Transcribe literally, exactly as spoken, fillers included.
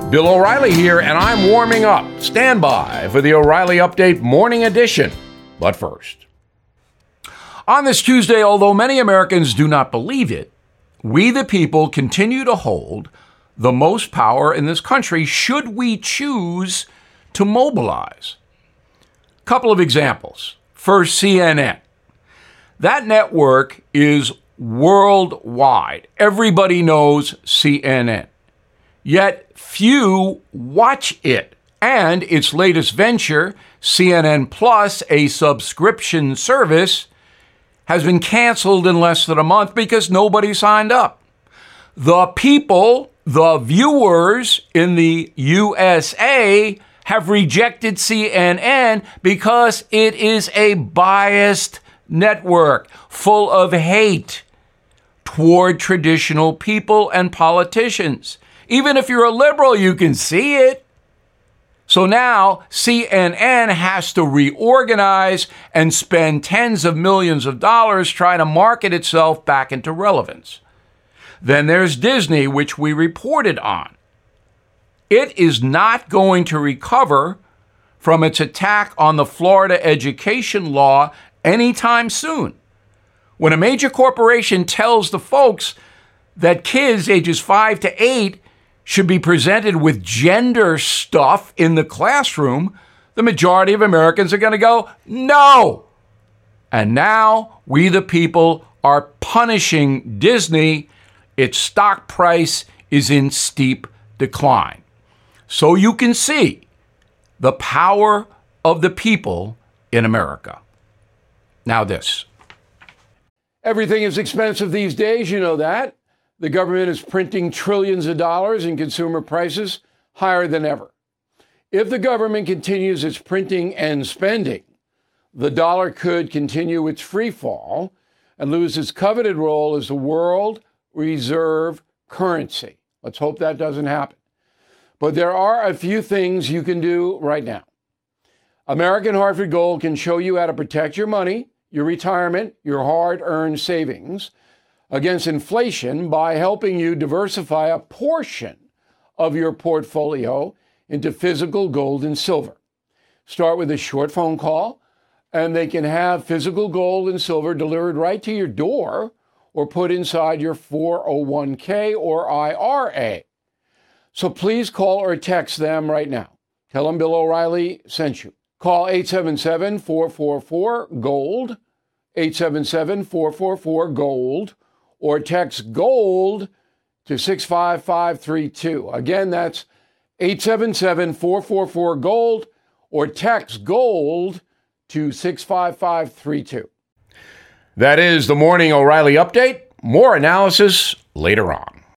Bill O'Reilly here, and I'm warming up. Stand by for the O'Reilly Update Morning Edition. But first, on this Tuesday, although many Americans do not believe it, we the people continue to hold the most power in this country should we choose to mobilize. Couple of examples. First, C N N. That network is worldwide. Everybody knows C N N. Yet few watch it. And its latest venture, C N N Plus, a subscription service, has been canceled in less than a month because nobody signed up. The people, the viewers in the U S A, have rejected C N N because it is a biased network full of hate toward traditional people and politicians. Even if you're a liberal, you can see it. So now C N N has to reorganize and spend tens of millions of dollars trying to market itself back into relevance. Then there's Disney, which we reported on. It is not going to recover from its attack on the Florida education law anytime soon. When a major corporation tells the folks that kids ages five to eight should be presented with gender stuff in the classroom, the majority of Americans are going to go, no. And now we, the people, are punishing Disney. Its stock price is in steep decline. So you can see the power of the people in America. Now this. Everything is expensive these days, you know that. The government is printing trillions of dollars and consumer prices higher than ever. If the government continues its printing and spending, the dollar could continue its free fall and lose its coveted role as the world reserve currency. Let's hope that doesn't happen. But there are a few things you can do right now. American Hartford Gold can show you how to protect your money, your retirement, your hard-earned savings against inflation by helping you diversify a portion of your portfolio into physical gold and silver. Start with a short phone call, and they can have physical gold and silver delivered right to your door or put inside your four oh one k or I R A. So please call or text them right now. Tell them Bill O'Reilly sent you. Call eight seven seven, four four four, GOLD, eight seven seven, four four four, GOLD, or text GOLD to six five five three two. Again, that's eight seven seven, four four four, GOLD, or text GOLD to six five five three two. That is the Morning O'Reilly Update. More analysis later on.